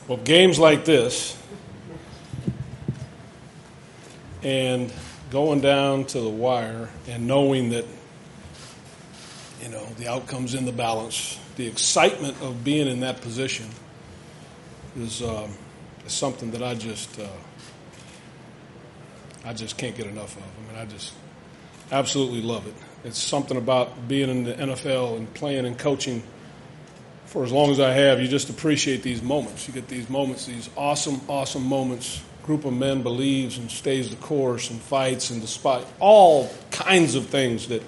Well, games like this and going down to the wire and knowing that, the outcome's in the balance, the excitement of being in that position is something that I just can't get enough of. I just absolutely love it. It's something about being in the NFL and playing and coaching for as long as I have. You just appreciate these moments. You get these moments, these awesome, awesome moments. Group of men believes and stays the course and fights and despite all kinds of things that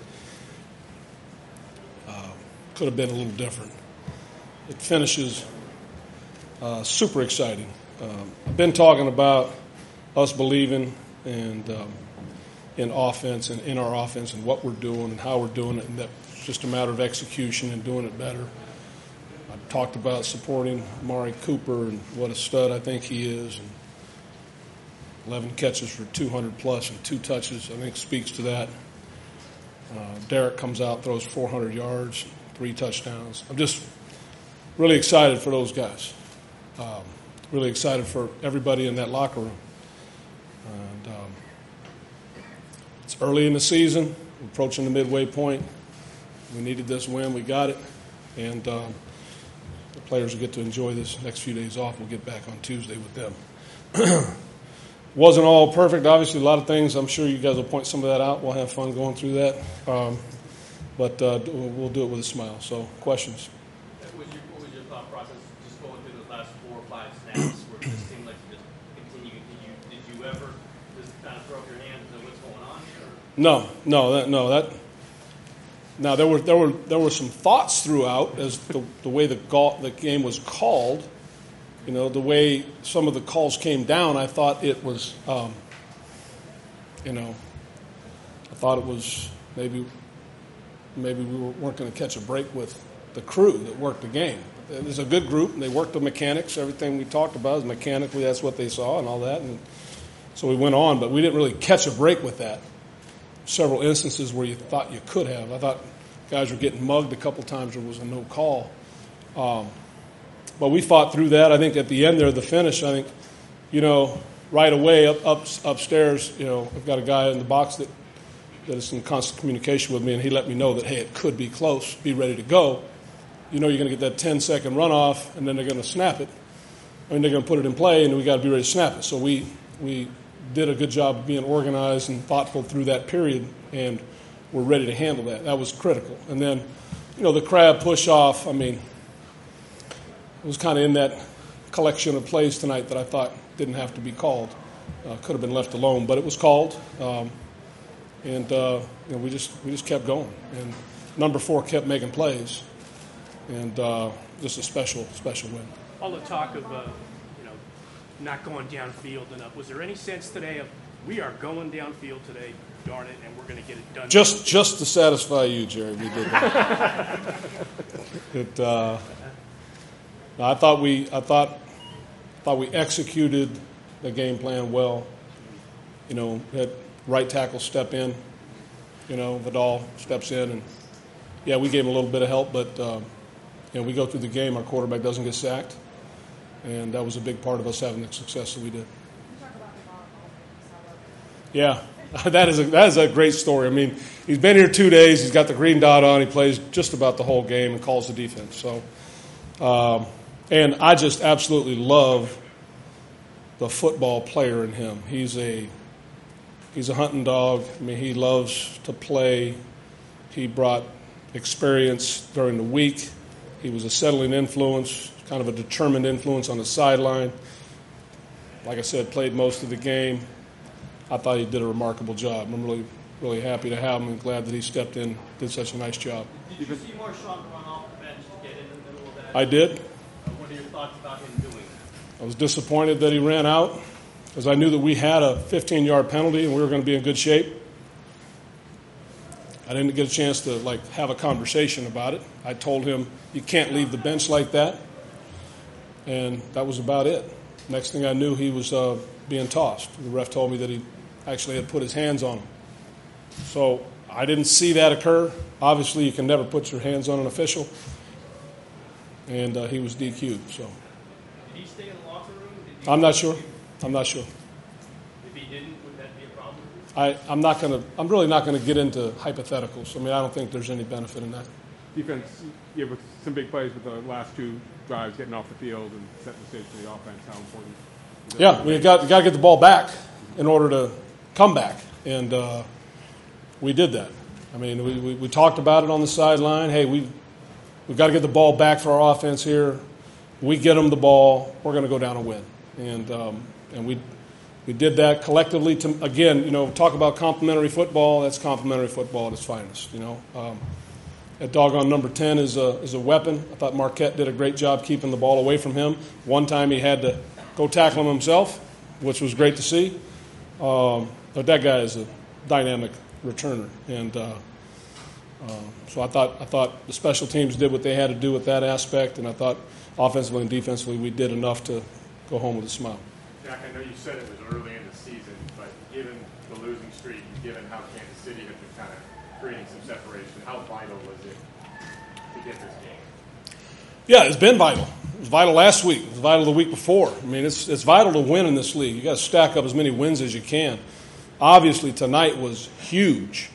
could have been a little different. It finishes super exciting. I've been talking about us believing and in offense and in our offense and what we're doing and how we're doing it, and that it's just a matter of execution and doing it better. I've talked about supporting Amari Cooper and what a stud I think he is, and 11 catches for 200-plus and 2 touches, I think speaks to that. Derek comes out, throws 400 yards, 3 touchdowns. I'm just really excited for those guys. Really excited for everybody in that locker room. And it's early in the season, we're approaching the midway point. We needed this win, we got it. And the players will get to enjoy this next few days off. We'll get back on Tuesday with them. Wasn't all perfect, obviously. A lot of things. I'm sure you guys will point some of that out. We'll have fun going through that. But we'll do it with a smile. So, questions? What was your thought process just going through those last 4 or 5 snaps where it just seemed like you just continue? Did you ever just kind of throw up your hands and know what's going on? Or? No. There were some thoughts throughout as the way the game was called. The way some of the calls came down, I thought it was, I thought it was maybe we weren't going to catch a break with the crew that worked the game. It was a good group, and they worked the mechanics. Everything we talked about is mechanically, that's what they saw and all that. And so we went on, but we didn't really catch a break with that. Several instances where you thought you could have. I thought guys were getting mugged a couple times. There was a no call. But we fought through that. I think at the end there, the finish, I think, right away upstairs, I've got a guy in the box that is in constant communication with me, and he let me know that, hey, it could be close, be ready to go. You're going to get that 10-second runoff, and then they're going to snap it. They're going to put it in play, and we got to be ready to snap it. So we did a good job of being organized and thoughtful through that period, and we're ready to handle that. That was critical. And then, the crab push-off, it was kind of in that collection of plays tonight that I thought didn't have to be called. Could have been left alone, but it was called. We just kept going. And number 4 kept making plays. And just a special win. All the talk of, not going downfield enough. Was there any sense today of we are going downfield today, darn it, and we're going to get it done? Just to satisfy you, Jerry, we did that. I thought we executed the game plan well. Had right tackle step in. Vidal steps in, and we gave him a little bit of help, but we go through the game. Our quarterback doesn't get sacked, and that was a big part of us having the success that we did. Yeah, that is a great story. He's been here 2 days. He's got the green dot on. He plays just about the whole game and calls the defense. So, and I just absolutely love the football player in him. He's a hunting dog. He loves to play. He brought experience during the week. He was a settling influence, kind of a determined influence on the sideline. Like I said, played most of the game. I thought he did a remarkable job. I'm really, really happy to have him and glad that he stepped in, did such a nice job. Did you see Marshawn run off the bench to get in the middle of that? I did. What are your thoughts about him doing that? I was disappointed that he ran out because I knew that we had a 15-yard penalty and we were going to be in good shape. I didn't get a chance to have a conversation about it. I told him, you can't leave the bench like that. And that was about it. Next thing I knew, he was being tossed. The ref told me that he actually had put his hands on him. So I didn't see that occur. Obviously, you can never put your hands on an official. And he was DQ'd. So. Did he stay in the locker room? I'm not sure. I'm not sure. If he didn't, would that be a problem? I'm really not going to get into hypotheticals. I mean, I don't think there's any benefit in that. Defense, you have some big plays with the last two drives getting off the field and setting the stage for the offense. How important? Yeah, we got to get the ball back in order to come back, and we did that. I mean, we talked about it on the sideline. Hey, we've got to get the ball back for our offense here. We get them the ball, we're going to go down and win. And we did that collectively. Again, talk about complementary football. That's complementary football at its finest. That doggone number 10 is a weapon. I thought Marquette did a great job keeping the ball away from him. One time he had to go tackle him himself, which was great to see. But that guy is a dynamic returner, and so I thought the special teams did what they had to do with that aspect, and I thought offensively and defensively we did enough to go home with a smile. Jack, I know you said it was early in the season, but given the losing streak, given how Kansas City had been kind of creating some separation, how vital was it to get this game? Yeah, it's been vital. It was vital last week. It was vital the week before. I mean, it's vital to win in this league. You got to stack up as many wins as you can. Obviously, tonight was huge.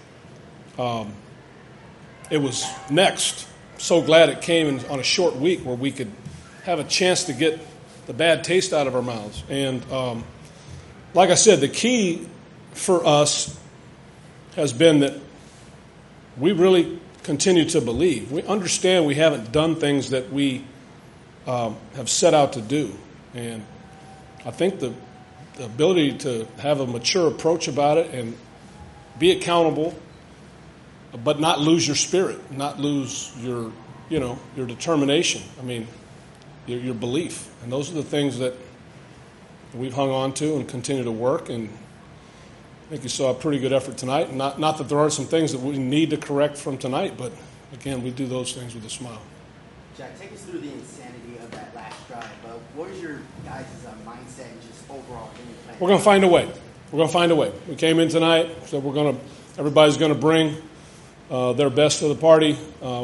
It was next. So glad it came on a short week where we could have a chance to get the bad taste out of our mouths. And like I said, the key for us has been that we really continue to believe. We understand we haven't done things that we have set out to do. And I think the ability to have a mature approach about it and be accountable, but not lose your spirit, not lose your determination. I mean, your belief. And those are the things that we've hung on to and continue to work. And I think you saw a pretty good effort tonight. Not that there aren't some things that we need to correct from tonight, but again, we do those things with a smile. Jack, take us through the insanity of that last drive. What was your guys' mindset and just overall game plan? We're going to find a way. We're going to find a way. We came in tonight, so everybody's going to bring their best to the party.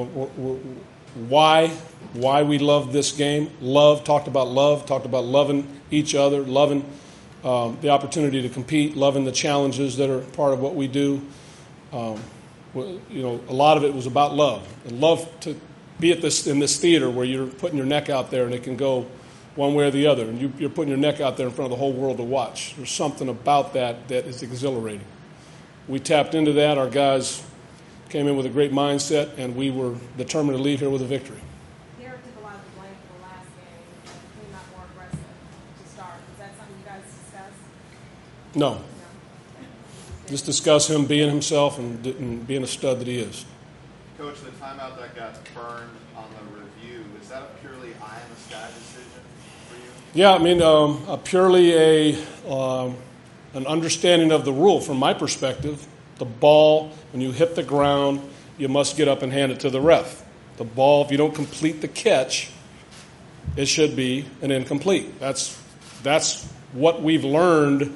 Why we love this game. Talked about loving each other, loving the opportunity to compete, loving the challenges that are part of what we do. A lot of it was about love. And love to be in this theater where you're putting your neck out there and it can go one way or the other. And you're putting your neck out there in front of the whole world to watch. There's something about that is exhilarating. We tapped into that. Our guys came in with a great mindset, and we were determined to leave here with a victory. Derek took a lot of the blame for the last game, being not more aggressive to start. Is that something you guys discussed? No. Just discuss him being himself and being a stud that he is. Coach, the timeout that got burned on the review, is that a purely eye in the sky decision for you? Yeah, I mean, purely an understanding of the rule from my perspective. The ball, when you hit the ground, you must get up and hand it to the ref. The ball, if you don't complete the catch, it should be an incomplete. That's what we've learned.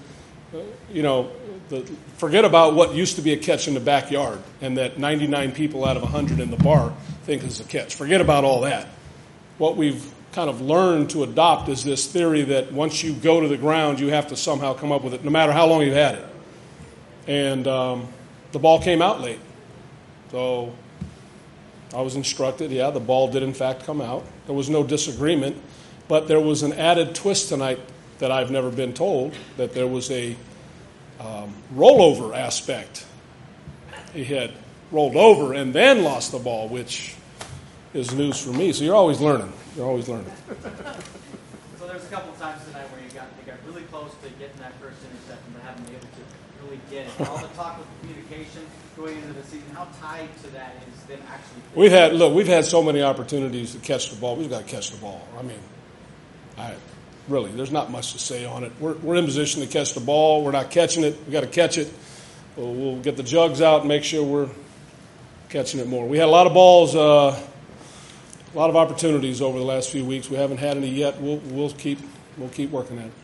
Forget about what used to be a catch in the backyard and that 99 people out of 100 in the bar think it's a catch. Forget about all that. What we've kind of learned to adopt is this theory that once you go to the ground, you have to somehow come up with it, no matter how long you've had it. And the ball came out late. So I was instructed, the ball did in fact come out. There was no disagreement. But there was an added twist tonight that I've never been told, that there was a rollover aspect. He had rolled over and then lost the ball, which is news for me. So you're always learning. You're always learning. So there's a couple of times tonight where they got really close to getting that first interception, but haven't been able to really get it. All the talk with communication going into the season, how tied to that is them actually? We've had so many opportunities to catch the ball. We've got to catch the ball. I mean, really, there's not much to say on it. We're in position to catch the ball. We're not catching it. We've got to catch it. We'll get the jugs out and make sure we're catching it more. We had a lot of balls, a lot of opportunities over the last few weeks. We haven't had any yet. We'll keep working at it.